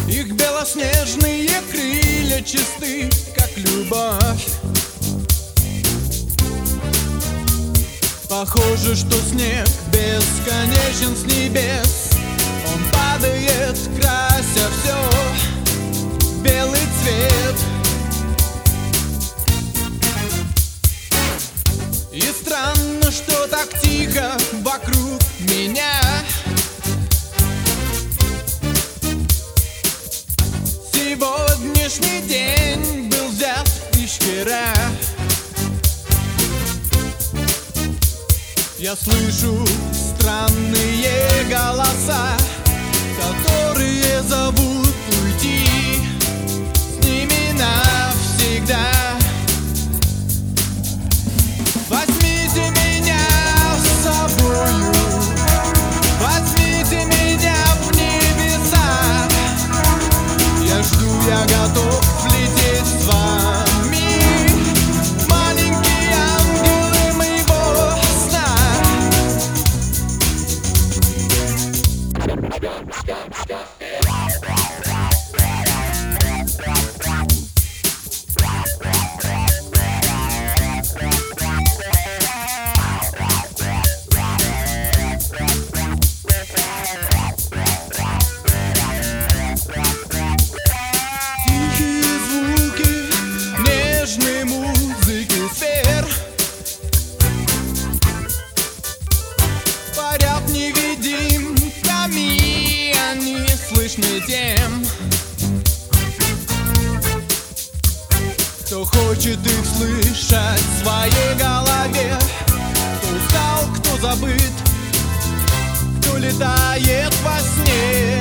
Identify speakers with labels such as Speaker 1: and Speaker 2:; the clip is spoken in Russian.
Speaker 1: Их белоснежные крылья чисты, как любовь. Похоже, что снег бесконечен с небес. Он падает, крася все в белый цвет. И странно, что так тихо вокруг меня. Сегодняшний день был взят и вчера. Я слышу странные голоса, которые зовут уйти с ними навсегда. Возьмите меня с собою, возьмите меня в небеса. Я жду, я готов лететь с вами, маленькие ангелы моего сна. Тихие звуки нежной музыки сфер парят невидимками, они слышны тем, кто хочет их слышать в своей голове. Кто устал, кто забыт, кто летает во сне.